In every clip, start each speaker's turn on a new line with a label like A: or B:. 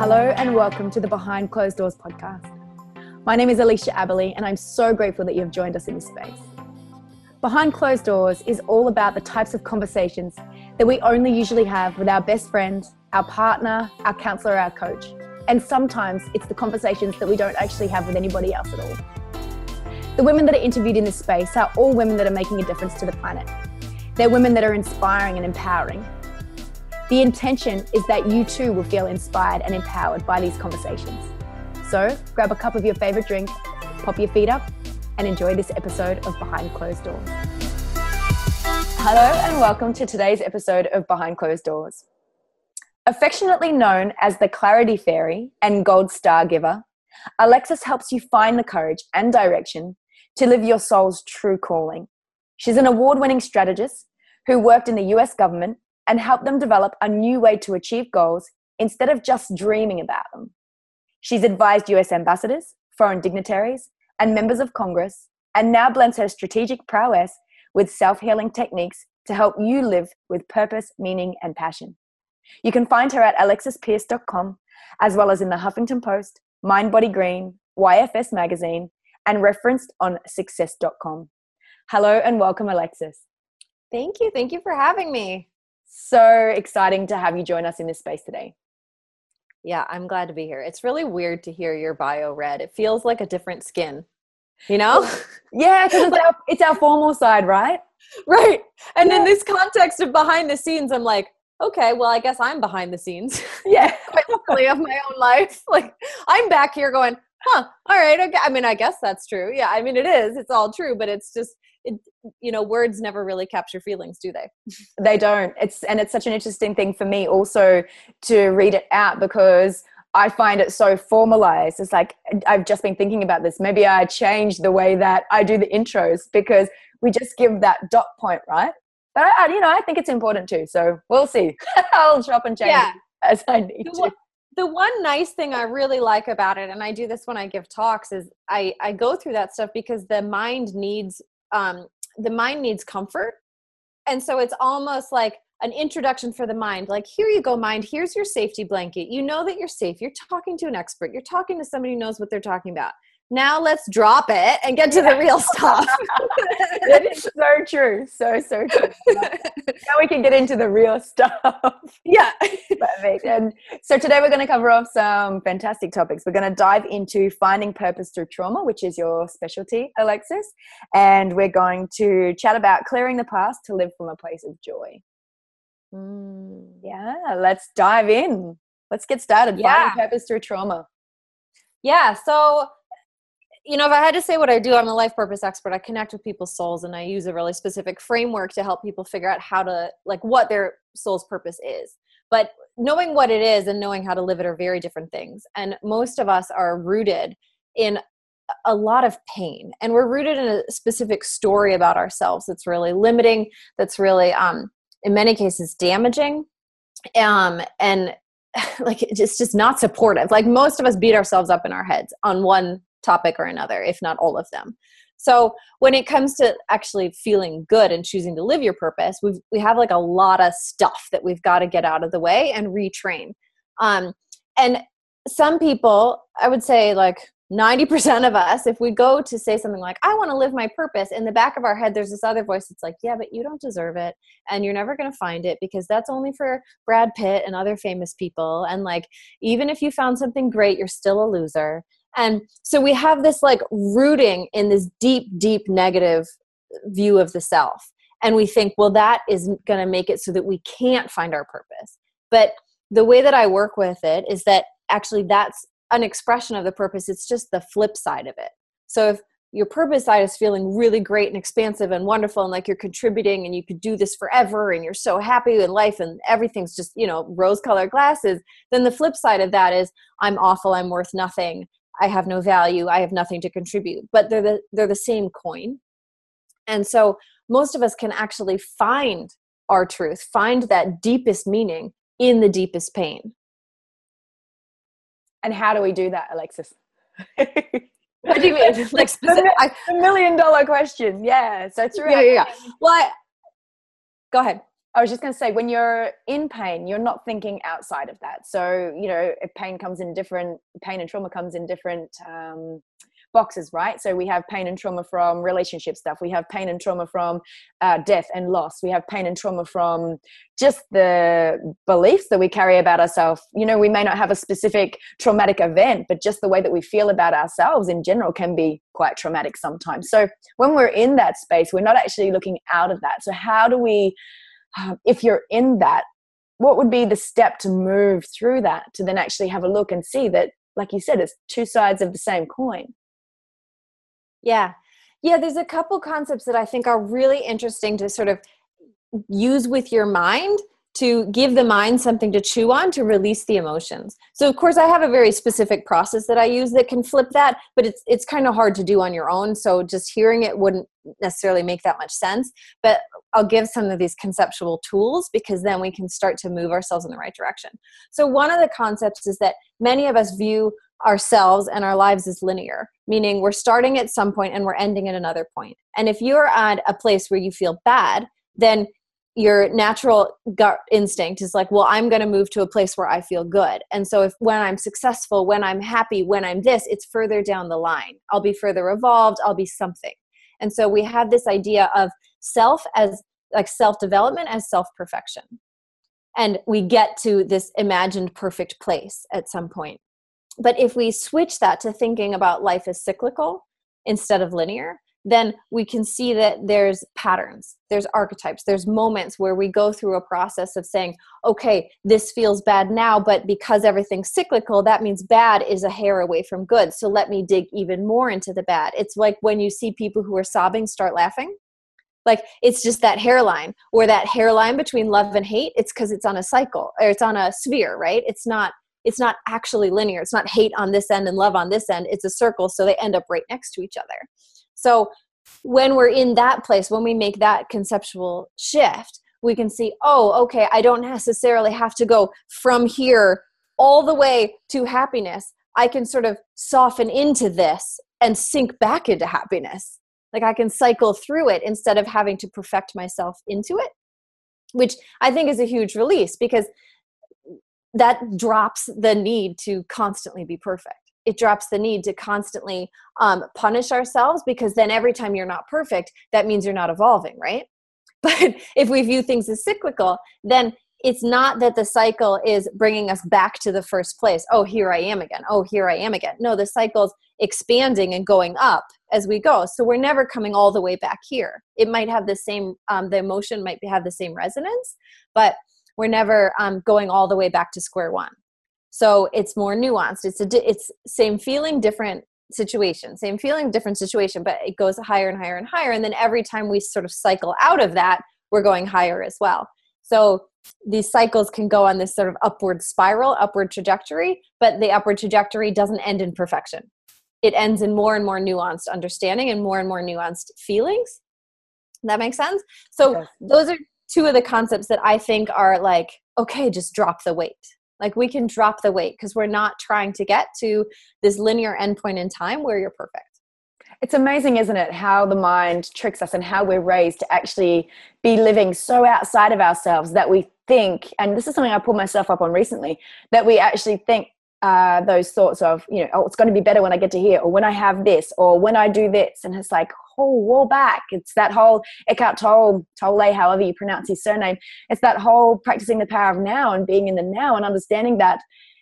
A: Hello and welcome to the Behind Closed Doors podcast. My name is Alicia Aberley and I'm so grateful that you have joined us in this space. Behind Closed Doors is all about the types of conversations that we only usually have with our best friends, our partner, our counselor, our coach. And sometimes it's the conversations that we don't actually have with anybody else at all. The women that are interviewed in this space are all women that are making a difference to the planet. They're women that are inspiring and empowering. The intention is that you too will feel inspired and empowered by these conversations. So grab a cup of your favorite drink, pop your feet up, and enjoy this episode of Behind Closed Doors. Hello and welcome to today's episode of Behind Closed Doors. Affectionately known as the Clarity Fairy and Gold Star Giver, Alexis helps you find the courage and direction to live your soul's true calling. She's an award-winning strategist who worked in the US government and helped them develop a new way to achieve goals instead of just dreaming about them. She's advised US ambassadors, foreign dignitaries, and members of Congress, and now blends her strategic prowess with self-healing techniques to help you live with purpose, meaning, and passion. You can find her at alexispierce.com, as well as in the Huffington Post, Mind Body Green, YFS Magazine, and referenced on success.com. Hello and welcome, Alexis.
B: Thank you. Thank you for having me.
A: So exciting to have you join us in this space today.
B: Yeah, I'm glad to be here. It's really weird to hear your bio read. It feels like a different skin, you know?
A: Yeah, because it's our formal side, right?
B: Right. And
A: yeah.
B: In this context of behind the scenes, I'm like, okay, well, I guess I'm behind the scenes.
A: Yeah.
B: Quite literally of my own life. Like, I'm back here going, all right. Okay. I mean, I guess that's true. Yeah. I mean, it is. It's all true, but it's just, words never really capture feelings, do they?
A: They don't. It's such an interesting thing for me also to read it out because I find it so formalized. It's like, I've just been thinking about this. Maybe I change the way that I do the intros because we just give that dot point, right? But I think it's important too. So we'll see. I'll chop and change it as I need to.
B: The one nice thing I really like about it, and I do this when I give talks, is I go through that stuff because the mind needs comfort. And so it's almost like an introduction for the mind. Like, here you go, mind. Here's your safety blanket. You know that you're safe. You're talking to an expert. You're talking to somebody who knows what they're talking about. Now let's drop it and get to the real stuff.
A: That is so true. So true. Now we can get into the real stuff.
B: Yeah.
A: Perfect. And so today we're going to cover off some fantastic topics. We're going to dive into finding purpose through trauma, which is your specialty, Alexis. And we're going to chat about clearing the past to live from a place of joy. Yeah, let's dive in. Let's get started. Finding purpose through trauma.
B: Yeah. So, if I had to say what I do, I'm a life purpose expert. I connect with people's souls and I use a really specific framework to help people figure out how to, what their soul's purpose is. But knowing what it is and knowing how to live it are very different things. And most of us are rooted in a lot of pain, and we're rooted in a specific story about ourselves that's really limiting, that's really, in many cases, damaging, and it's just not supportive. Like, most of us beat ourselves up in our heads on one topic or another, if not all of them. So when it comes to actually feeling good and choosing to live your purpose, we have a lot of stuff that we've got to get out of the way and retrain. And some people, I would say 90% of us, if we go to say something like, I want to live my purpose, in the back of our head, there's this other voice that's like, yeah, but you don't deserve it. And you're never going to find it because that's only for Brad Pitt and other famous people. And even if you found something great, you're still a loser. And so we have this rooting in this deep, deep negative view of the self. And we think, well, that is going to make it so that we can't find our purpose. But the way that I work with it is that actually that's an expression of the purpose. It's just the flip side of it. So if your purpose side is feeling really great and expansive and wonderful and you're contributing and you could do this forever and you're so happy with life and everything's just, rose-colored glasses, then the flip side of that is I'm awful, I'm worth nothing, I have no value, I have nothing to contribute. But they're the same coin. And so most of us can actually find our truth, find that deepest meaning in the deepest pain.
A: And how do we do that, Alexis?
B: What do you mean?
A: The $1 million question. Yeah, so true.
B: Yeah. Well, go ahead.
A: I was just going to say, when you're in pain, you're not thinking outside of that. So, if pain and trauma comes in different boxes, right? So we have pain and trauma from relationship stuff. We have pain and trauma from death and loss. We have pain and trauma from just the beliefs that we carry about ourselves. We may not have a specific traumatic event, but just the way that we feel about ourselves in general can be quite traumatic sometimes. So when we're in that space, we're not actually looking out of that. So how do we, if you're in that, what would be the step to move through that, to then actually have a look and see that, like you said, it's two sides of the same coin?
B: Yeah. There's a couple concepts that I think are really interesting to sort of use with your mind to give the mind something to chew on to release the emotions. So of course I have a very specific process that I use that can flip that, but it's kind of hard to do on your own. So just hearing it wouldn't necessarily make that much sense, but I'll give some of these conceptual tools because then we can start to move ourselves in the right direction. So one of the concepts is that many of us view ourselves and our lives as linear, meaning we're starting at some point and we're ending at another point. And if you're at a place where you feel bad, then your natural gut instinct is like, well, I'm going to move to a place where I feel good. And so when I'm successful, when I'm happy, when I'm this, it's further down the line. I'll be further evolved. I'll be something. And so we have this idea of self as like self-development as self-perfection. And we get to this imagined perfect place at some point. But if we switch that to thinking about life as cyclical instead of linear, then we can see that there's patterns, there's archetypes, there's moments where we go through a process of saying, okay, this feels bad now, but because everything's cyclical, that means bad is a hair away from good. So let me dig even more into the bad. It's like when you see people who are sobbing start laughing, like it's just that hairline, or that hairline between love and hate. It's because it's on a cycle, or it's on a sphere, right? It's not actually linear. It's not hate on this end and love on this end. It's a circle. So they end up right next to each other. So when we're in that place, when we make that conceptual shift, we can see, oh, okay, I don't necessarily have to go from here all the way to happiness. I can sort of soften into this and sink back into happiness. Like I can cycle through it instead of having to perfect myself into it, which I think is a huge release because that drops the need to constantly be perfect. It drops the need to constantly punish ourselves, because then every time you're not perfect, that means you're not evolving, right? But if we view things as cyclical, then it's not that the cycle is bringing us back to the first place. Oh, here I am again. Oh, here I am again. No, the cycle's expanding and going up as we go. So we're never coming all the way back here. It might have the same, the emotion might have the same resonance, but we're never going all the way back to square one. So it's more nuanced. It's same feeling, different situation, same feeling, different situation, but it goes higher and higher and higher. And then every time we sort of cycle out of that, we're going higher as well. So these cycles can go on this sort of upward spiral, upward trajectory, but the upward trajectory doesn't end in perfection. It ends in more and more nuanced understanding and more nuanced feelings. That makes sense? So yes. Those are two of the concepts that I think are like, okay, just drop the weight. Like we can drop the weight because we're not trying to get to this linear endpoint in time where you're perfect.
A: It's amazing, isn't it, how the mind tricks us and how we're raised to actually be living so outside of ourselves that we think, and this is something I pulled myself up on recently, that we actually think those thoughts of, oh, it's going to be better when I get to here, or when I have this, or when I do this. And it's like, oh, wall back. It's that whole Eckhart Tolle, however you pronounce his surname. It's that whole practicing the power of now and being in the now and understanding that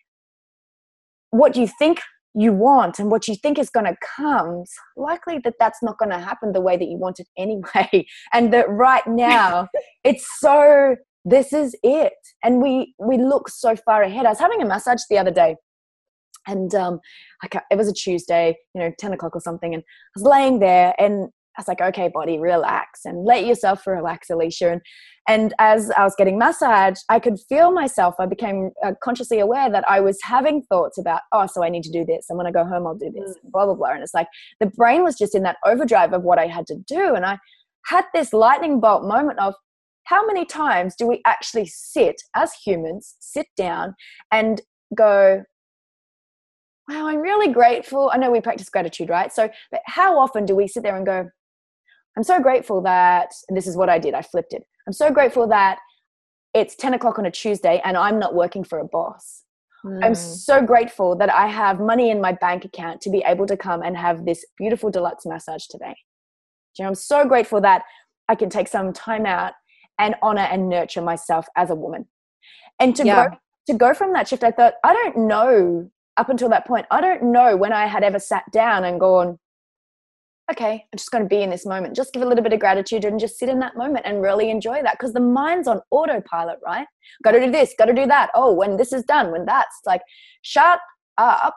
A: what you think you want and what you think is going to come, it's likely that that's not going to happen the way that you want it anyway. And that right now it's so, this is it. And we look so far ahead. I was having a massage the other day, and it was a Tuesday, 10 o'clock or something. And I was laying there and I was like, okay, body, relax and let yourself relax, Alicia. And as I was getting massaged, I could feel myself. I became consciously aware that I was having thoughts about, oh, so I need to do this. And when I go home, I'll do this, blah, blah, blah. And it's like the brain was just in that overdrive of what I had to do. And I had this lightning bolt moment of, how many times do we actually sit as humans, sit down and go, wow, I'm really grateful. I know we practice gratitude, right? So, but how often do we sit there and go, I'm so grateful that this is what I did. I flipped it. I'm so grateful that it's 10 o'clock on a Tuesday and I'm not working for a boss. I'm
B: Mm.
A: so grateful that I have money in my bank account to be able to come and have this beautiful deluxe massage today. You know, I'm so grateful that I can take some time out and honor and nurture myself as a woman. And to go from that shift, I thought, I don't know, up until that point, I don't know when I had ever sat down and gone, okay, I'm just going to be in this moment. Just give a little bit of gratitude and just sit in that moment and really enjoy that, because the mind's on autopilot, right? Got to do this, got to do that. Oh, when this is done, when that's like, shut up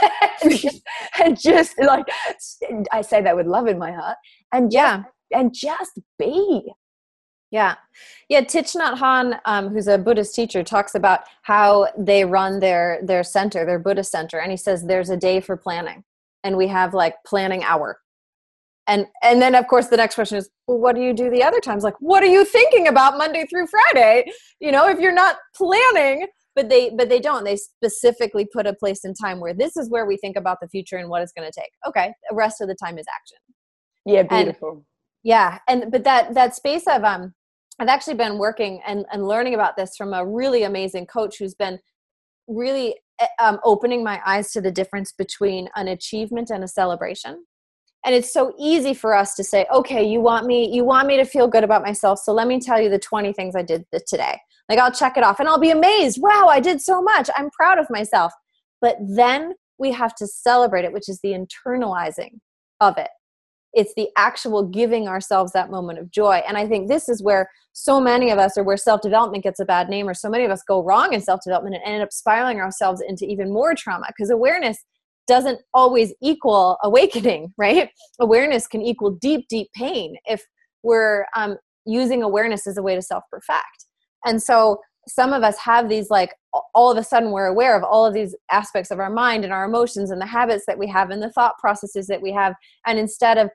A: and just like, I say that with love in my heart, and just be.
B: Yeah. Thich Nhat Hanh, who's a Buddhist teacher, talks about how they run their center, their Buddhist center. And he says, there's a day for planning, and we have like planning hour. And then of course the next question is, well, what do you do the other times? Like, what are you thinking about Monday through Friday? You know, if you're not planning, but they don't, they specifically put a place in time where this is where we think about the future and what it's going to take. Okay. The rest of the time is action.
A: Yeah. Beautiful.
B: But that space of, I've actually been working and learning about this from a really amazing coach who's been really opening my eyes to the difference between an achievement and a celebration. And it's so easy for us to say, okay, you want me to feel good about myself. So let me tell you the 20 things I did today. Like, I'll check it off and I'll be amazed. Wow, I did so much. I'm proud of myself. But then we have to celebrate it, which is the internalizing of it. It's the actual giving ourselves that moment of joy. And I think this is where so many of us, or where self-development gets a bad name, or so many of us go wrong in self-development and end up spiraling ourselves into even more trauma, because awareness doesn't always equal awakening, right? Awareness can equal deep, deep pain if we're using awareness as a way to self-perfect. And so some of us have these, like, all of a sudden we're aware of all of these aspects of our mind and our emotions and the habits that we have and the thought processes that we have. And instead of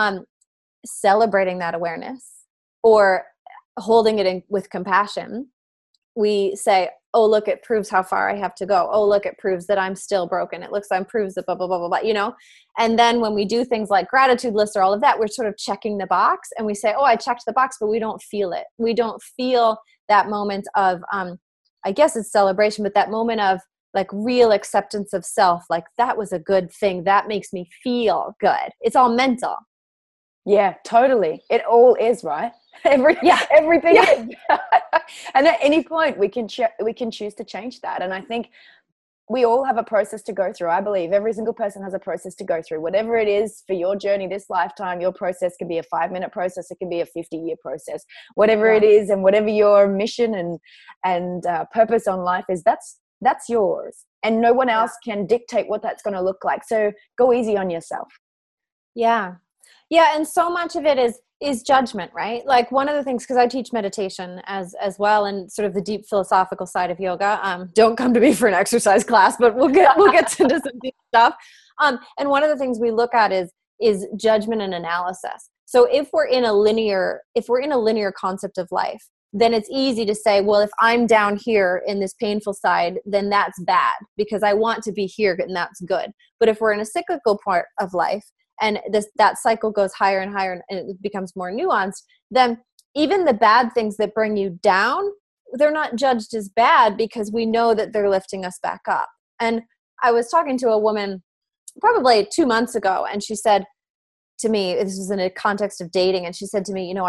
B: celebrating that awareness or holding it in with compassion, we say, oh, look, it proves how far I have to go. Oh, look, it proves that I'm still broken. It looks like proves that blah, blah, blah, blah, blah, you know? And then when we do things like gratitude lists or all of that, we're sort of checking the box and we say, oh, I checked the box, but we don't feel it. We don't feel that moment of, I guess it's celebration, but that moment of like real acceptance of self. Like, that was a good thing. That makes me feel good. It's all mental.
A: Yeah, totally. It all is, right? Everything is. And at any point we can choose to change that. And I think we all have a process to go through. I believe every single person has a process to go through. Whatever it is for your journey this lifetime, your process can be a 5-minute process. It can be a 50-year process. Whatever it is, and whatever your mission and purpose on life is, that's yours. And no one else can dictate what that's going to look like. So go easy on yourself.
B: Yeah. And so much of it is judgment, right? Like, one of the things, because I teach meditation as well, and sort of the deep philosophical side of yoga. Don't come to me for an exercise class, but we'll get into some deep stuff. And one of the things we look at is judgment and analysis. So if we're in a linear concept of life, then it's easy to say, well, if I'm down here in this painful side, then that's bad because I want to be here and that's good. But if we're in a cyclical part of life, and that cycle goes higher and higher and it becomes more nuanced, then even the bad things that bring you down, they're not judged as bad because we know that they're lifting us back up. And I was talking to a woman probably 2 months ago, and she said to me, this was in a context of dating, and she said to me, you know,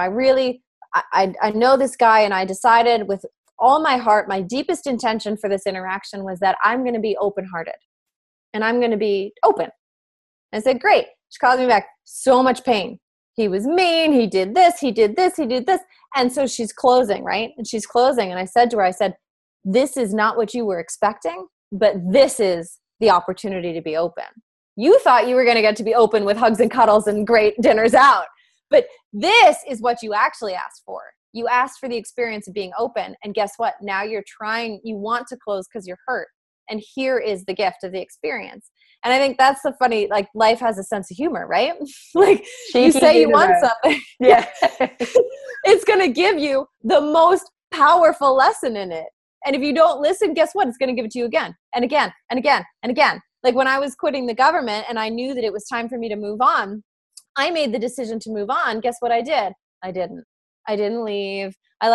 B: I know this guy, and I decided with all my heart, my deepest intention for this interaction was that I'm going to be open-hearted and I'm going to be open. And I said, great. She calls me back. So much pain. He was mean. He did this. He did this. He did this. And so she's closing, right? And she's closing. And I said to her, this is not what you were expecting, but this is the opportunity to be open. You thought you were going to get to be open with hugs and cuddles and great dinners out. But this is what you actually asked for. You asked for the experience of being open. And guess what? Now you want to close because you're hurt. And here is the gift of the experience. And I think that's the funny, like, life has a sense of humor, right? Like, you say you want something.
A: Yeah.
B: It's going to give you the most powerful lesson in it. And if you don't listen, guess what? It's going to give it to you again and again and again and again. Like, when I was quitting the government and I knew that it was time for me to move on, I made the decision to move on. Guess what I did? I didn't leave. I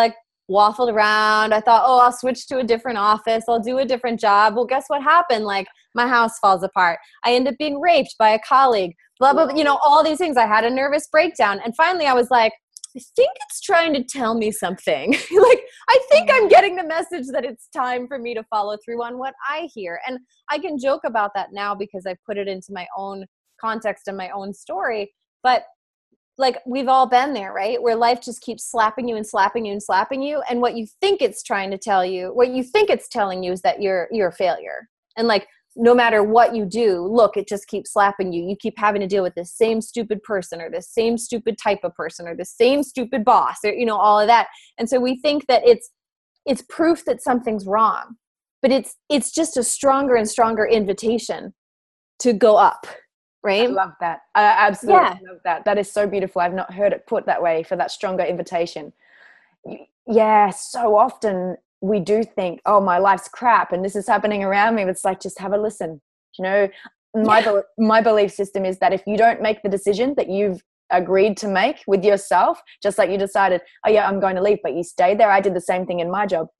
B: waffled around. I thought, oh, I'll switch to a different office. I'll do a different job. Well, guess what happened? Like, my house falls apart. I end up being raped by a colleague, blah, blah, blah, you know, all these things. I had a nervous breakdown. And finally I was like, I think it's trying to tell me something. Like, I think I'm getting the message that it's time for me to follow through on what I hear. And I can joke about that now because I've put it into my own context and my own story. But like, we've all been there, right? Where life just keeps slapping you and slapping you and slapping you. And what you think it's trying to tell you, what you think it's telling you is that you're a failure. And like, no matter what you do, look, it just keeps slapping you. You keep having to deal with the same stupid person or the same stupid type of person or the same stupid boss or, you know, all of that. And so we think that it's proof that something's wrong, but it's just a stronger and stronger invitation to go up, right?
A: I love that. I absolutely love that. That is so beautiful. I've not heard it put that way, for that stronger invitation. Yeah, so often we do think, oh, my life's crap and this is happening around me. It's like, just have a listen. You know, my belief system is that if you don't make the decision that you've agreed to make with yourself, just like you decided, oh yeah, I'm going to leave, but you stayed there. I did the same thing in my job.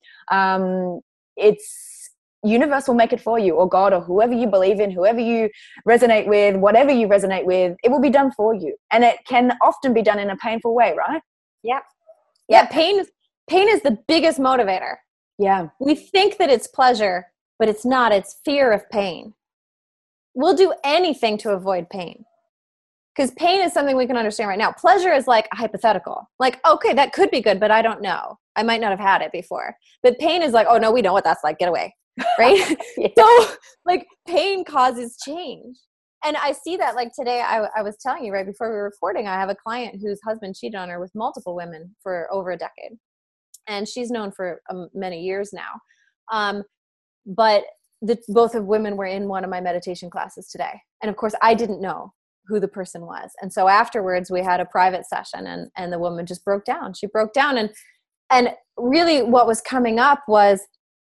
A: It's universe will make it for you, or God, or whoever you believe in, whoever you resonate with, whatever you resonate with, it will be done for you. And it can often be done in a painful way, right?
B: Yeah. Yeah. Pain is the biggest motivator.
A: Yeah.
B: We think that it's pleasure, but it's not. It's fear of pain. We'll do anything to avoid pain, because pain is something we can understand right now. Pleasure is like a hypothetical. Like, okay, that could be good, but I don't know. I might not have had it before. But pain is like, oh no, we know what that's like. Get away. Right?
A: Yeah.
B: So like, pain causes change. And I see that, like today, I was telling you right before we were recording, I have a client whose husband cheated on her with multiple women for over a decade. And she's known for many years now. But both of women were in one of my meditation classes today. And of course, I didn't know who the person was. And so afterwards, we had a private session, and the woman just broke down. She broke down. And really what was coming up was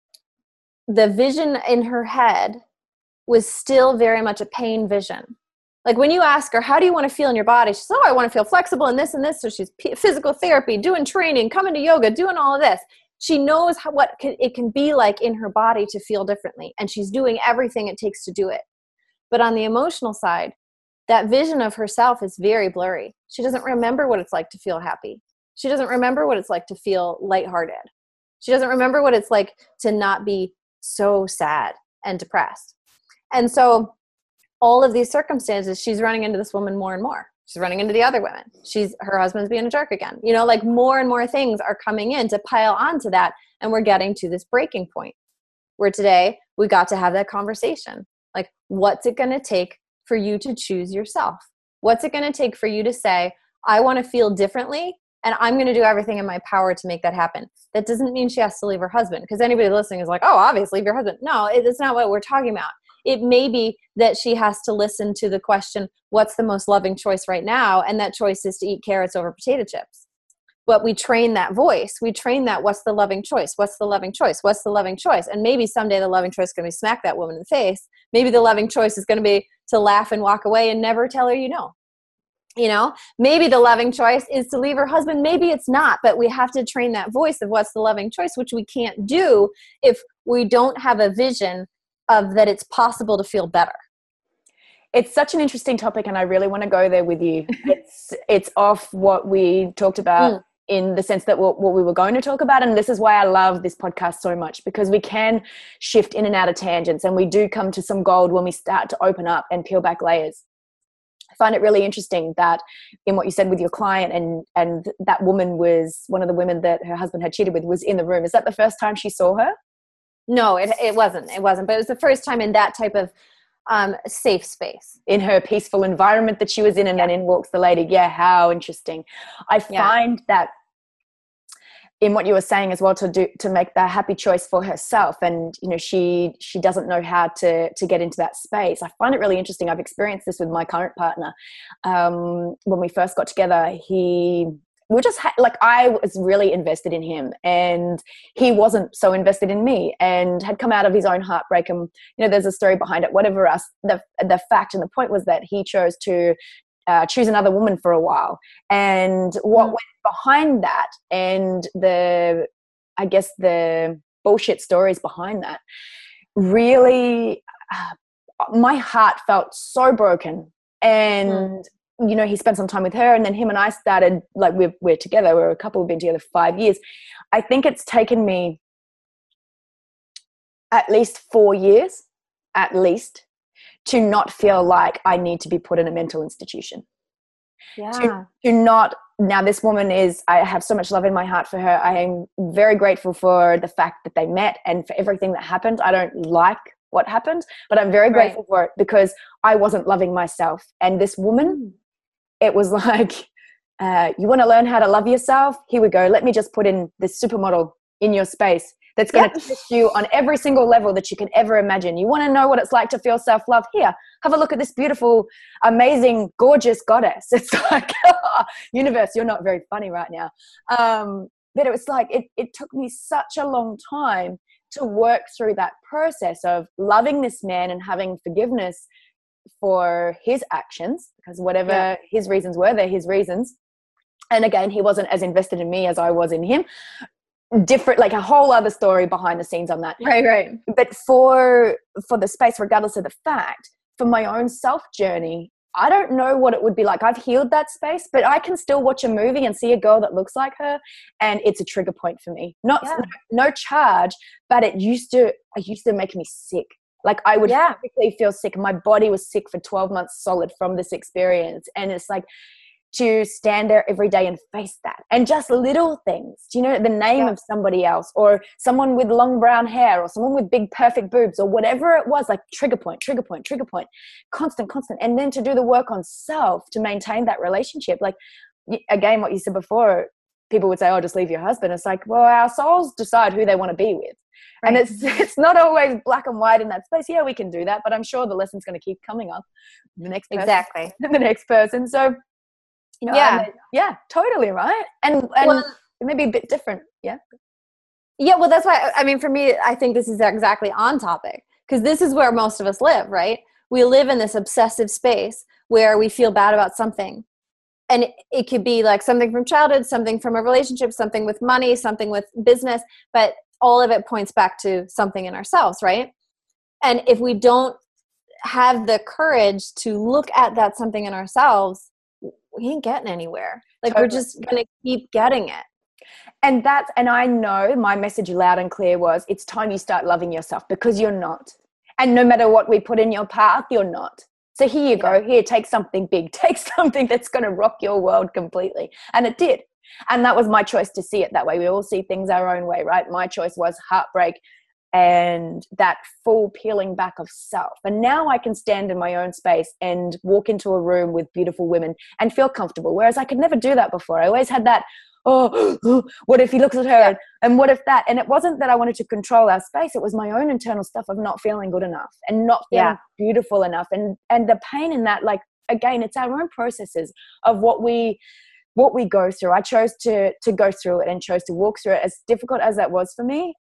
B: the vision in her head was still very much a pain vision. Like, when you ask her, how do you want to feel in your body? She says, oh, I want to feel flexible and this and this. So she's physical therapy, doing training, coming to yoga, doing all of this. She knows it can be like in her body to feel differently. And she's doing everything it takes to do it. But on the emotional side, that vision of herself is very blurry. She doesn't remember what it's like to feel happy. She doesn't remember what it's like to feel lighthearted. She doesn't remember what it's like to not be so sad and depressed. And so all of these circumstances, she's running into this woman more and more. She's running into the other women. Her husband's being a jerk again. You know, like, more and more things are coming in to pile onto that. And we're getting to this breaking point where today we got to have that conversation. Like, what's it going to take for you to choose yourself? What's it going to take for you to say, I want to feel differently, and I'm going to do everything in my power to make that happen? That doesn't mean she has to leave her husband, because anybody listening is like, oh, obviously leave your husband. No, it's not what we're talking about. It may be that she has to listen to the question, what's the most loving choice right now? And that choice is to eat carrots over potato chips. But we train that voice. We train that, what's the loving choice? What's the loving choice? What's the loving choice? And maybe someday the loving choice is going to be smack that woman in the face. Maybe the loving choice is going to be to laugh and walk away and never tell her you know. You know, maybe the loving choice is to leave her husband. Maybe it's not, but we have to train that voice of what's the loving choice, which we can't do if we don't have a vision of that it's possible to feel better.
A: It's such an interesting topic, and I really want to go there with you. It's off what we talked about in the sense that what we were going to talk about. And this is why I love this podcast so much, because we can shift in and out of tangents, and we do come to some gold when we start to open up and peel back layers. I find it really interesting that in what you said with your client, and that woman was one of the women that her husband had cheated with, was in the room. Is that the first time she saw her?
B: No, it wasn't. It wasn't. But it was the first time in that type of safe space. In
A: her peaceful environment that she was in, and then in walks the lady. Yeah, how interesting. I find that in what you were saying as well, to make that happy choice for herself, and you know, she doesn't know how to get into that space. I find it really interesting. I've experienced this with my current partner. When we first got together, I was really invested in him, and he wasn't so invested in me, and had come out of his own heartbreak. And you know, there's a story behind it. Whatever else, the fact and the point was that he chose to choose another woman for a while. And what went behind that, and the I guess the bullshit stories behind that, really, my heart felt so broken. And you know, he spent some time with her, and then him and I started, like, we're together, we're a couple, we've been together for 5 years. I think it's taken me at least 4 years, at least, to not feel like I need to be put in a mental institution.
B: Yeah.
A: To not, now this woman is, I have so much love in my heart for her. I am very grateful for the fact that they met and for everything that happened. I don't like what happened, but I'm very grateful for it, because I wasn't loving myself. And this woman, it was like, you want to learn how to love yourself? Here we go. Let me just put in this supermodel in your space that's going to test you on every single level that you can ever imagine. You want to know what it's like to feel self-love? Here, have a look at this beautiful, amazing, gorgeous goddess. It's like, universe, you're not very funny right now. But it was like, it took me such a long time to work through that process of loving this man and having forgiveness for his actions, because whatever his reasons were, they're his reasons. And again, he wasn't as invested in me as I was in him. Different, like a whole other story behind the scenes on that.
B: Right.
A: But for the space, regardless of the fact, for my own self journey, I don't know what it would be like. I've healed that space, but I can still watch a movie and see a girl that looks like her, and it's a trigger point for me. No charge, but it used to make me sick. Like I would physically feel sick. My body was sick for 12 months solid from this experience. And it's like, to stand there every day and face that, and just little things, do you know, the name of somebody else, or someone with long brown hair, or someone with big perfect boobs, or whatever it was, like trigger point, constant. And then to do the work on self to maintain that relationship. Like, again, what you said before, people would say, oh, just leave your husband. It's like, well, our souls decide who they want to be with. Right. And it's not always black and white in that space. Yeah, we can do that, but I'm sure the lesson's going to keep coming up. The next person, the next person. So, you know, totally, right? And maybe a bit different,
B: well, that's why, I mean, for me, I think this is exactly on topic, because this is where most of us live, right? We live in this obsessive space where we feel bad about something, and it could be like something from childhood, something from a relationship, something with money, something with business, but all of it points back to something in ourselves, right? And if we don't have the courage to look at that something in ourselves, we ain't getting anywhere. Like, we're just going to keep getting it.
A: And I know my message loud and clear was, it's time you start loving yourself, because you're not. And no matter what we put in your path, you're not. So here you go. Here, take something big. Take something that's going to rock your world completely. And it did. And that was my choice to see it that way. We all see things our own way, right? My choice was heartbreak and that full peeling back of self. And now I can stand in my own space and walk into a room with beautiful women and feel comfortable. Whereas I could never do that before. I always had that, what if he looks at her? And what if that? And it wasn't that I wanted to control our space. It was my own internal stuff of not feeling good enough and not feeling beautiful enough. And the pain in that, like, again, it's our own processes of what we go through. I chose to go through it and chose to walk through it, as difficult as that was for me.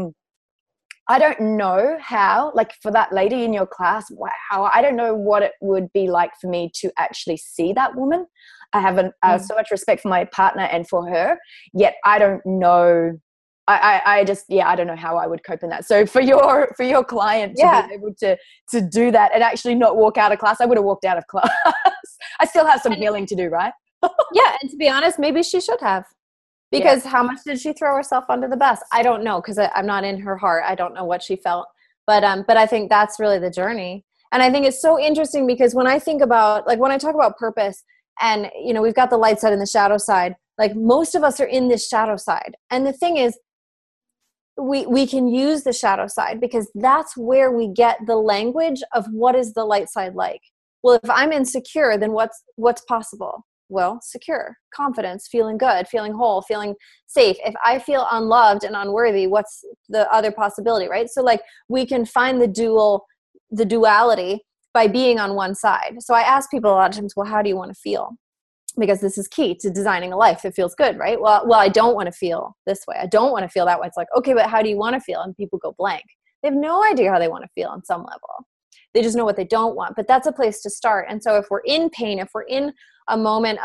A: I don't know how, like for that lady in your class, wow, I don't know what it would be like for me to actually see that woman. I have so much respect for my partner and for her, yet I don't know. I just, I don't know how I would cope in that. So for your client to be able to do that and actually not walk out of class, I would have walked out of class. I still have some healing to do, right?
B: And to be honest, maybe she should have. Because how much did she throw herself under the bus? I don't know, because I'm not in her heart. I don't know what she felt. But I think that's really the journey. And I think it's so interesting, because when I think about, like, when I talk about purpose, and, you know, we've got the light side and the shadow side, like most of us are in this shadow side. And the thing is, we can use the shadow side, because that's where we get the language of what is the light side like. Well, if I'm insecure, then what's possible? Well, secure, confidence, feeling good, feeling whole, feeling safe. If I feel unloved and unworthy, what's the other possibility, right? So like, we can find the duality by being on one side. So I ask people a lot of times, well, how do you want to feel? Because this is key to designing a life that feels good, right? Well, I don't want to feel this way. I don't want to feel that way. It's like, okay, but how do you want to feel? And people go blank. They have no idea how they want to feel on some level. They just know what they don't want. But that's a place to start. And so if we're in pain, if we're in a moment of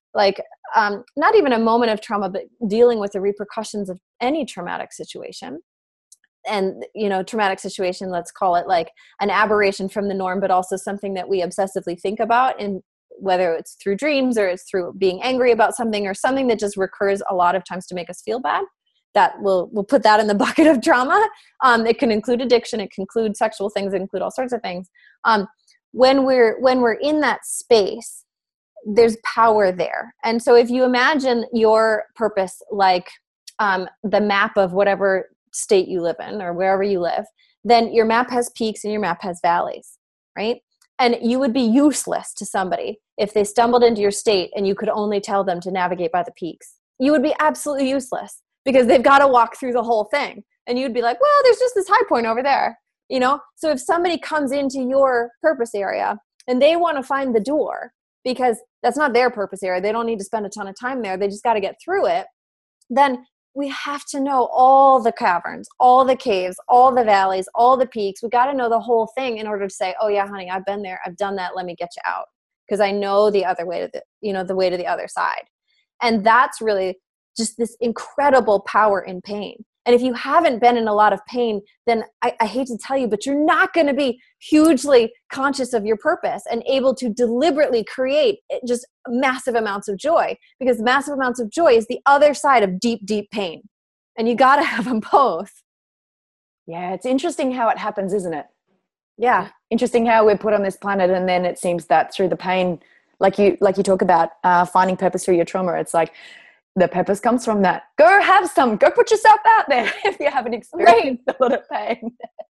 B: like not even a moment of trauma, but dealing with the repercussions of any traumatic situation. And, traumatic situation, let's call it like an aberration from the norm, but also something that we obsessively think about, and whether it's through dreams or it's through being angry about something or something that just recurs a lot of times to make us feel bad, that we'll put that in the bucket of trauma. It can include addiction. It can include sexual things. It include all sorts of things. When we're in that space, there's power there. And so if you imagine your purpose like the map of whatever state you live in or wherever you live, then your map has peaks and your map has valleys, right? And you would be useless to somebody if they stumbled into your state and you could only tell them to navigate by the peaks. You would be absolutely useless because they've got to walk through the whole thing. And you'd be like, well, there's just this high point over there, So if somebody comes into your purpose area and they want to find the door because that's not their purpose area, they don't need to spend a ton of time there, they just got to get through it, then we have to know all the caverns, all the caves, all the valleys, all the peaks. We got to know the whole thing in order to say, oh yeah, honey, I've been there. I've done that. Let me get you out. Because I know the other way to the way to the other side. And that's really just this incredible power in pain. And if you haven't been in a lot of pain, then I hate to tell you, but you're not going to be hugely conscious of your purpose and able to deliberately create just massive amounts of joy, because massive amounts of joy is the other side of deep, deep pain. And you got to have them both.
A: Yeah, it's interesting how it happens, isn't it?
B: Yeah.
A: Interesting how we're put on this planet, and then it seems that through the pain, like you talk about finding purpose through your trauma, it's like the purpose comes from that. Go have some. Go put yourself out there if you haven't experienced a lot of pain.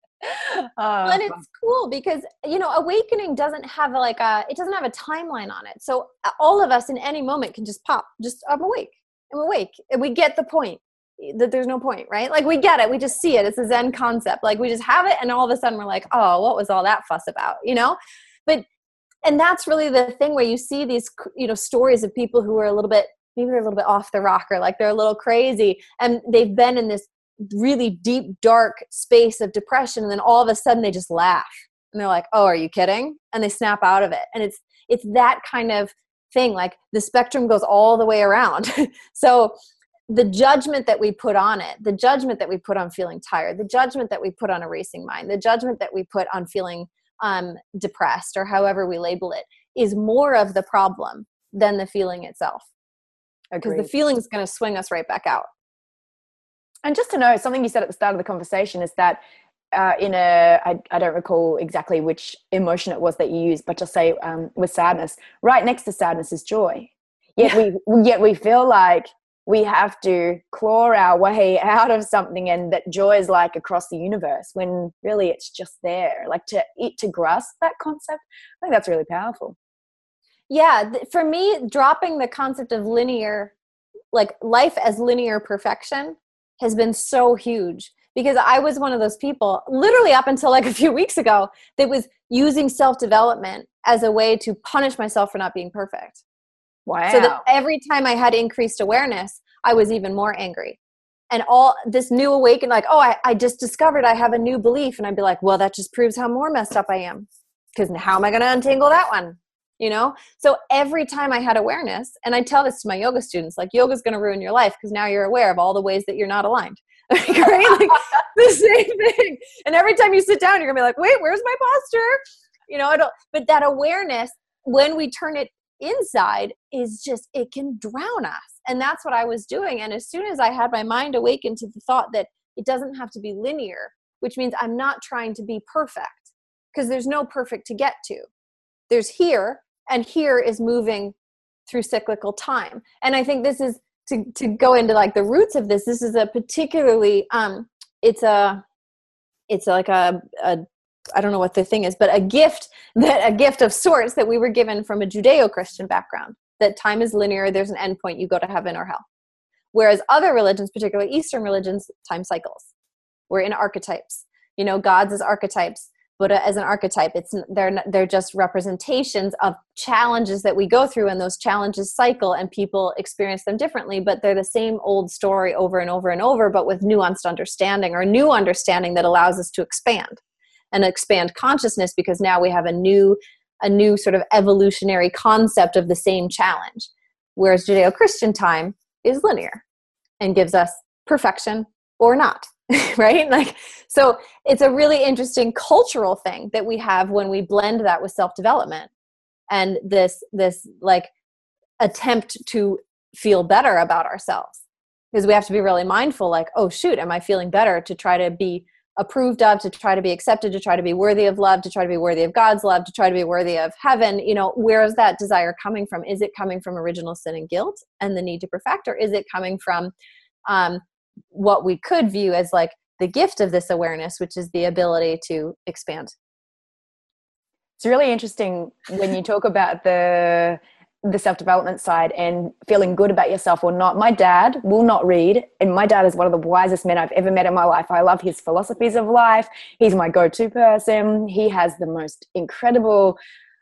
B: And it's cool because, awakening doesn't have it doesn't have a timeline on it. So all of us in any moment can just pop, I'm awake. And we get the point that there's no point, right? Like we get it. We just see it. It's a Zen concept. Like we just have it. And all of a sudden we're like, oh, what was all that fuss about? And that's really the thing where you see these, stories of people who are maybe they're a little bit off the rocker, like they're a little crazy, and they've been in this really deep, dark space of depression, and then all of a sudden they just laugh, and they're like, oh, are you kidding? And they snap out of it. And it's that kind of thing, like the spectrum goes all the way around. So the judgment that we put on it, the judgment that we put on feeling tired, the judgment that we put on a racing mind, the judgment that we put on feeling depressed, or however we label it, is more of the problem than the feeling itself. Because the feeling is going to swing us right back out.
A: And just to know, something you said at the start of the conversation is that I don't recall exactly which emotion it was that you used, but just say with sadness, right next to sadness is joy. Yet we feel like we have to claw our way out of something, and that joy is like across the universe, when really it's just there. Like to grasp that concept, I think that's really powerful.
B: Yeah, for me, dropping the concept of linear, like life as linear perfection, has been so huge, because I was one of those people, literally up until like a few weeks ago, that was using self-development as a way to punish myself for not being perfect.
A: Wow.
B: So that every time I had increased awareness, I was even more angry. And all this new awakening, like, oh, I just discovered I have a new belief. And I'd be like, well, that just proves how more messed up I am, because how am I going to untangle that one? So every time I had awareness, and I tell this to my yoga students, like, yoga's going to ruin your life because now you're aware of all the ways that you're not aligned. Right? Like the same thing. And every time you sit down, you're gonna be like, wait, where's my posture? But that awareness, when we turn it inside, is just, it can drown us. And that's what I was doing. And as soon as I had my mind awakened to the thought that it doesn't have to be linear, which means I'm not trying to be perfect, because there's no perfect to get to. There's here, and here is moving through cyclical time. And I think this is, to go into like the roots of this is a particularly, it's like a I don't know what the thing is, but a gift of sorts that we were given from a Judeo-Christian background, that time is linear. There's an end point. You go to heaven or hell. Whereas other religions, particularly Eastern religions, time cycles. We're in archetypes, gods as archetypes, Buddha as an archetype. They're just representations of challenges that we go through, and those challenges cycle, and people experience them differently, but they're the same old story over and over and over, but with nuanced understanding, or new understanding that allows us to expand consciousness, because now we have a new sort of evolutionary concept of the same challenge. whereas Judeo-Christian time is linear and gives us perfection or not. Right? Like, so it's a really interesting cultural thing that we have when we blend that with self-development and this like attempt to feel better about ourselves, because we have to be really mindful, like, oh shoot, am I feeling better, to try to be approved of, to try to be accepted, to try to be worthy of love, to try to be worthy of God's love, to try to be worthy of heaven. Where is that desire coming from? Is it coming from original sin and guilt and the need to perfect, or is it coming from what we could view as like the gift of this awareness, which is the ability to expand?
A: It's really interesting when you talk about the self-development side and feeling good about yourself or not. My dad will not read, and my dad is one of the wisest men I've ever met in my life. I love his philosophies of life. He's my go-to person. He has the most incredible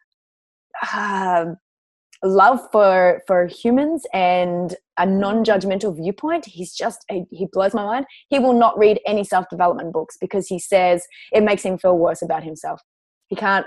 A: love for humans and a non-judgmental viewpoint. He blows my mind. He will not read any self-development books because he says it makes him feel worse about himself. He can't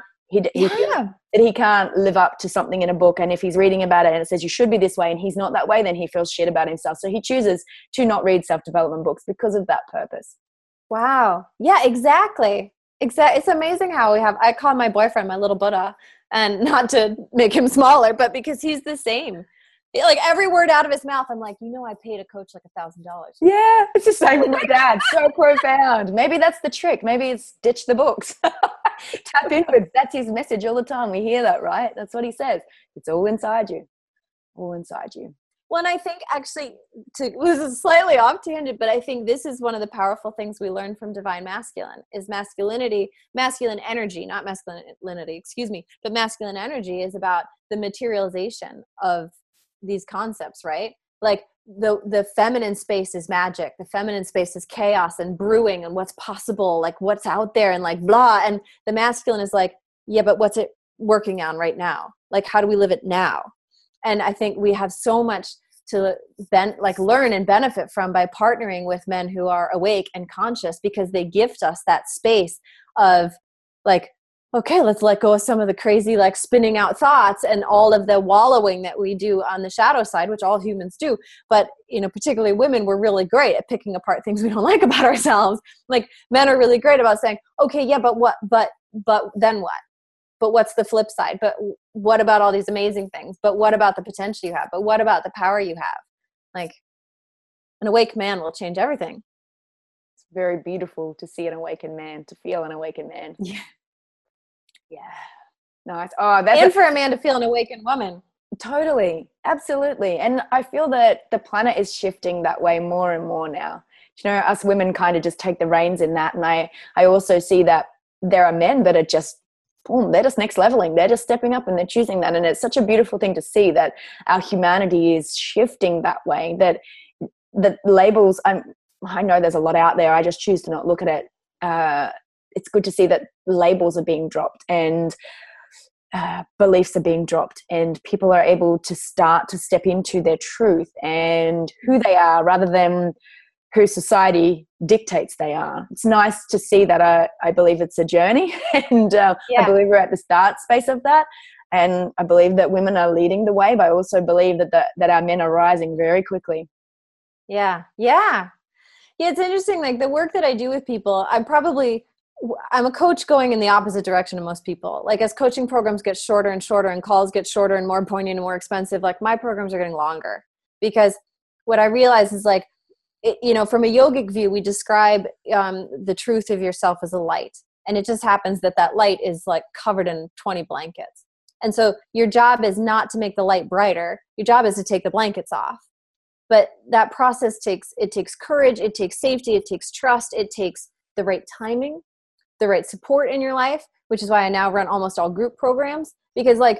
A: live up to something in a book, and if he's reading about it and it says you should be this way and he's not that way, then he feels shit about himself. So he chooses to not read self-development books because of that purpose.
B: Wow. Yeah, exactly. It's amazing how I call my boyfriend my little Buddha, and not to make him smaller, but because he's the same. Like every word out of his mouth, I'm like, I paid a coach like $1,000.
A: Yeah, it's the same with my dad. So profound. Maybe that's the trick. Maybe it's ditch the books. Tap inwards. That's his message all the time. We hear that, right? That's what he says. It's all inside you. All inside you.
B: Well, and I think actually, this is slightly off tangent, but I think this is one of the powerful things we learn from Divine Masculine is masculine energy, not masculinity, but masculine energy is about the materialization of these concepts, right? Like the feminine space is magic. The feminine space is chaos and brewing and what's possible, like what's out there and like blah. And the masculine is like, yeah, but what's it working on right now? Like, how do we live it now? And I think we have so much to learn and benefit from by partnering with men who are awake and conscious, because they gift us that space of like, okay, let's let go of some of the crazy, like spinning out thoughts and all of the wallowing that we do on the shadow side, which all humans do. But, particularly women, we're really great at picking apart things we don't like about ourselves. Like men are really great about saying, okay, yeah, but what, but then what? But what's the flip side? But what about all these amazing things? But what about the potential you have? But what about the power you have? Like an awake man will change everything.
A: It's very beautiful to see an awakened man, to feel an awakened man.
B: Yeah.
A: Yeah. Nice. Oh,
B: and for a man to feel an awakened woman.
A: Totally. Absolutely. And I feel that the planet is shifting that way more and more now. Us women kind of just take the reins in that. And I also see that there are men that are just, boom, they're just next leveling. They're just stepping up and they're choosing that. And it's such a beautiful thing to see that our humanity is shifting that way, that the labels, I know there's a lot out there. I just choose to not look at it. It's good to see that labels are being dropped and beliefs are being dropped, and people are able to start to step into their truth and who they are rather than who society dictates they are. It's nice to see that. I believe it's a journey, and I believe we're at the start space of that. And I believe that women are leading the way, but I also believe that our men are rising very quickly.
B: Yeah. Yeah. Yeah. It's interesting. Like the work that I do with people, I'm a coach going in the opposite direction of most people. Like as coaching programs get shorter and shorter and calls get shorter and more poignant and more expensive, like my programs are getting longer, because what I realize is like, from a yogic view, we describe the truth of yourself as a light. And it just happens that light is like covered in 20 blankets. And so your job is not to make the light brighter. Your job is to take the blankets off. But that process takes courage. It takes safety. It takes trust. It takes the right timing, the right support in your life, which is why I now run almost all group programs, because like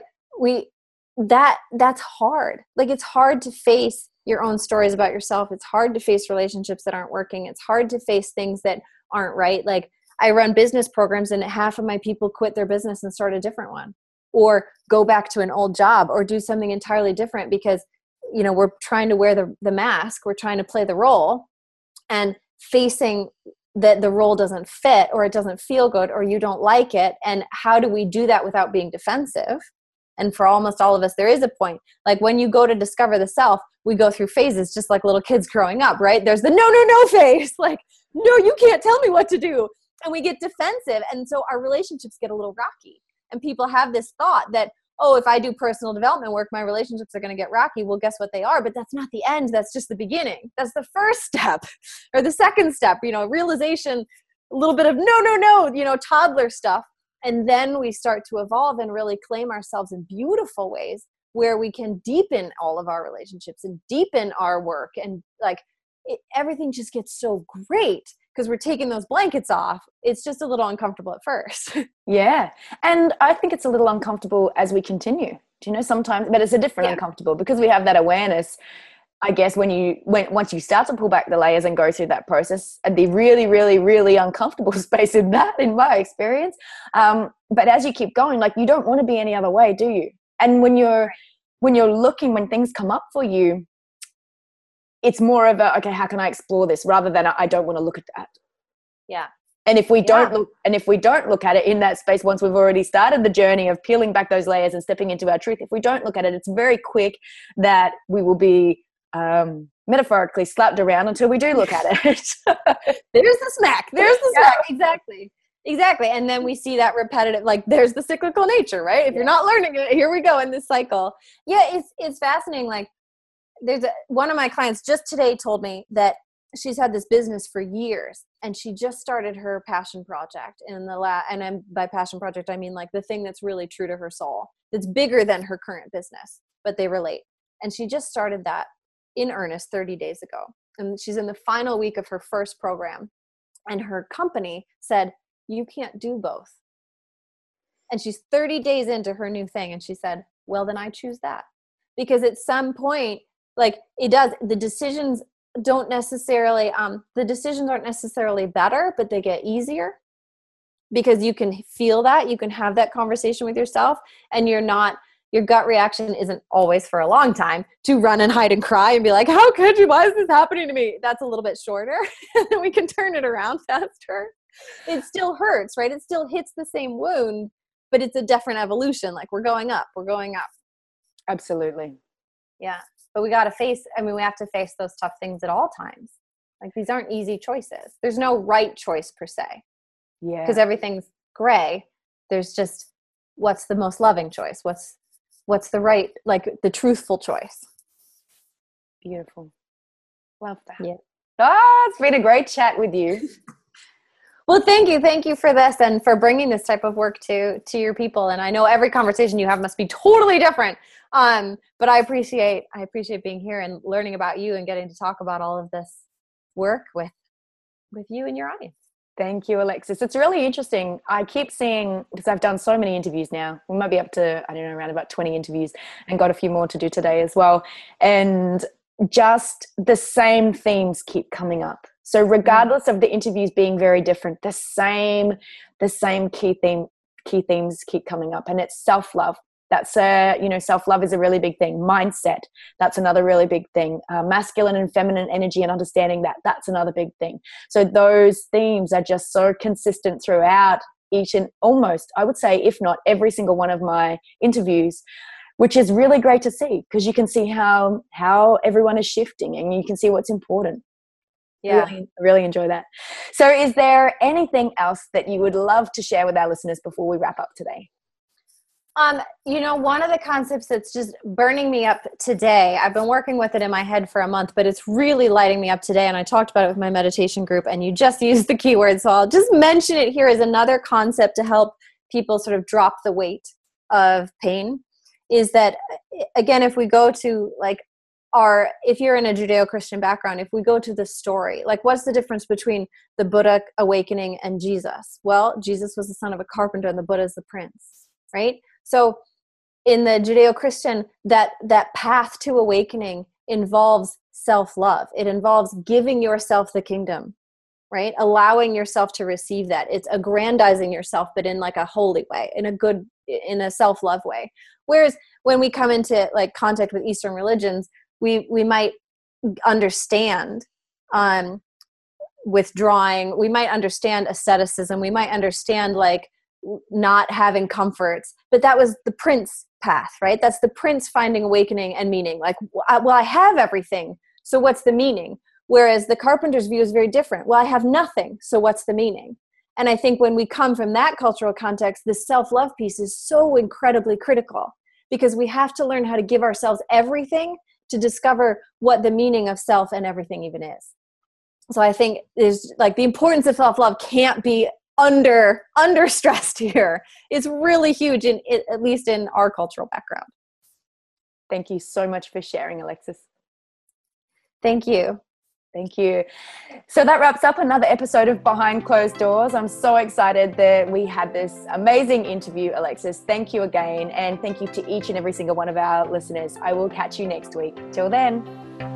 B: that's hard. Like it's hard to face your own stories about yourself. It's hard to face relationships that aren't working. It's hard to face things that aren't right. Like I run business programs and half of my people quit their business and start a different one, or go back to an old job, or do something entirely different because, we're trying to wear the mask. We're trying to play the role, and facing that the role doesn't fit, or it doesn't feel good, or you don't like it. And how do we do that without being defensive? And for almost all of us, there is a point. Like when you go to discover the self, we go through phases just like little kids growing up, right? There's the no phase. Like, no, you can't tell me what to do. And we get defensive. And so our relationships get a little rocky. And people have this thought that, oh, if I do personal development work, my relationships are going to get rocky. Well, guess what they are? But that's not the end. That's just the beginning. That's the first step or the second step, realization, a little bit of no, toddler stuff. And then we start to evolve and really claim ourselves in beautiful ways where we can deepen all of our relationships and deepen our work. And everything just gets so great because we're taking those blankets off. It's just a little uncomfortable at first.
A: Yeah. And I think it's a little uncomfortable as we continue, sometimes, but it's a different uncomfortable because we have that awareness. I guess once you start to pull back the layers and go through that process, and the really, really, really uncomfortable space in my experience. But as you keep going, you don't want to be any other way, do you? And when you're looking, when things come up for you, it's more of a, okay, how can I explore this rather than I don't want to look at that.
B: Yeah.
A: And if we don't look at it in that space, once we've already started the journey of peeling back those layers and stepping into our truth, if we don't look at it, it's very quick that we will be metaphorically slapped around until we do look at it.
B: There's the smack. Exactly. And then we see that repetitive, there's the cyclical nature, right? If you're not learning it, here we go in this cycle. Yeah, it's fascinating. One of my clients just today told me that she's had this business for years and she just started her passion project and by passion project, I mean the thing that's really true to her soul, that's bigger than her current business, but they relate. And she just started that in earnest 30 days ago. And she's in the final week of her first program. And her company said, you can't do both. And she's 30 days into her new thing. And she said, well, then I choose that. Because at some point, the decisions aren't necessarily better, but they get easier because you can feel that, you can have that conversation with yourself, and your gut reaction isn't always for a long time to run and hide and cry and be like, how could you? Why is this happening to me? That's a little bit shorter. And then we can turn it around faster. It still hurts, right? It still hits the same wound, but it's a different evolution. We're going up.
A: Absolutely.
B: Yeah. But we have to face those tough things at all times. These aren't easy choices. There's no right choice per se.
A: Yeah.
B: Because everything's gray. There's just what's the most loving choice? What's the right, the truthful choice?
A: Beautiful. Love that.
B: Yeah.
A: It's been a great chat with you.
B: Well, thank you. Thank you for this and for bringing this type of work to your people. And I know every conversation you have must be totally different. But I appreciate being here and learning about you and getting to talk about all of this work with you and your audience.
A: Thank you, Alexis. It's really interesting. I keep seeing, because I've done so many interviews now, we might be up to, around about 20 interviews and got a few more to do today as well. And just the same themes keep coming up. So regardless of the interviews being very different, the same key themes keep coming up, and it's self-love. That's self-love is a really big thing. Mindset, that's another really big thing. Masculine and feminine energy and understanding that's another big thing. So those themes are just so consistent throughout each and almost, I would say, if not every single one of my interviews, which is really great to see because you can see how everyone is shifting and you can see what's important.
B: Yeah.
A: Really enjoy that. So is there anything else that you would love to share with our listeners before we wrap up today?
B: One of the concepts that's just burning me up today, I've been working with it in my head for a month, but it's really lighting me up today. And I talked about it with my meditation group and you just used the keyword. So I'll just mention it here as another concept to help people sort of drop the weight of pain is that, again, if we go to if you're in a Judeo-Christian background, if we go to the story, what's the difference between the Buddha awakening and Jesus? Well, Jesus was the son of a carpenter and the Buddha is the prince, right? So in the Judeo-Christian, that path to awakening involves self-love. It involves giving yourself the kingdom, right? Allowing yourself to receive that. It's aggrandizing yourself, but in a holy way, in a self-love way. Whereas when we come into contact with Eastern religions, we might understand withdrawing. We might understand asceticism. We might understand not having comforts, but that was the prince path, right? That's the prince finding awakening and meaning. Like, well, I have everything, so what's the meaning? Whereas the carpenter's view is very different. Well, I have nothing, so what's the meaning? And I think when we come from that cultural context, the self-love piece is so incredibly critical, because we have to learn how to give ourselves everything to discover what the meaning of self and everything even is. So I think there's like the importance of self-love can't be under stressed here. It's really huge, at least in our cultural background.
A: Thank you so much for sharing, Alexis.
B: Thank you.
A: Thank you. So that wraps up another episode of Behind Closed Doors. I'm so excited that we had this amazing interview, Alexis. Thank you again. And thank you to each and every single one of our listeners. I will catch you next week. Till then.